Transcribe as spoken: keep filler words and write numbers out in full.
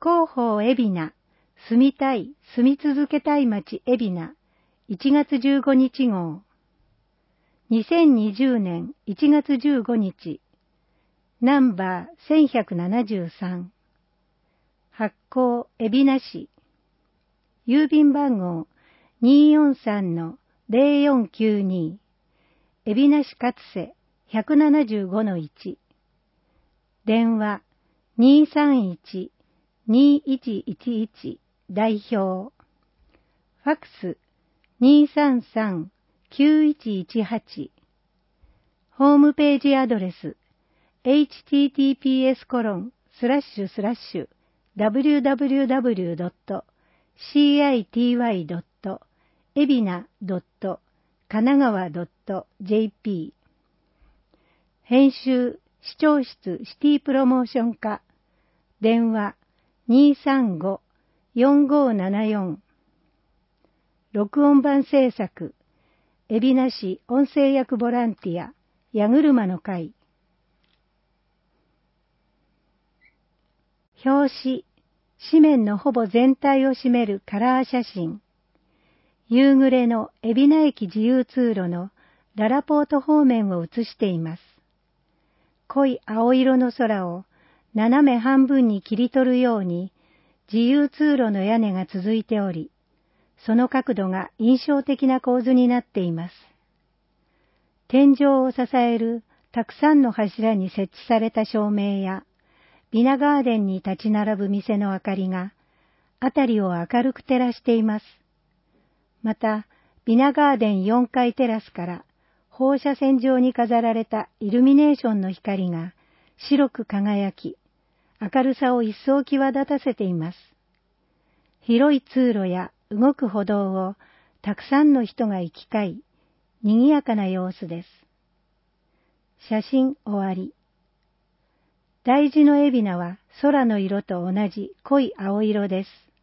広報海老名、住みたい、住み続けたい街海老名、いちがつじゅうごにち号。にせんにじゅうねんいちがつじゅうごにち、ナンバーせんひゃくななじゅうさん。発行海老名市。郵便番号 にーよんさんのぜろよんきゅうに。海老名市勝瀬 ひゃくななじゅうごのいち。電話 にーさんいち にーいちいちいち 代表。ファックス にーさんさん きゅういちいちはち。ホームページアドレス エイチティーティーピーエスコロンスラッシュスラッシュダブリューダブリューダブリュードットシーアイティーワイドットエビナドットかながわドットジェーピー。編集視聴室シティプロモーション課。電話 にーさんご よんごななよん。録音版制作海老名市音声役ボランティア矢車の会。表紙、紙面のほぼ全体を占めるカラー写真。夕暮れの海老名駅自由通路のララポート方面を映しています。濃い青色の空を斜め半分に切り取るように自由通路の屋根が続いており、その角度が印象的な構図になっています。天井を支えるたくさんの柱に設置された照明や、ビナガーデンに立ち並ぶ店の明かりが、あたりを明るく照らしています。また、ビナガーデンよんかいテラスから放射線上に飾られたイルミネーションの光が白く輝き、明るさを一層際立たせています。広い通路や動く歩道をたくさんの人が行き交い、賑やかな様子です。写真終わり。大事の海老名は空の色と同じ濃い青色です。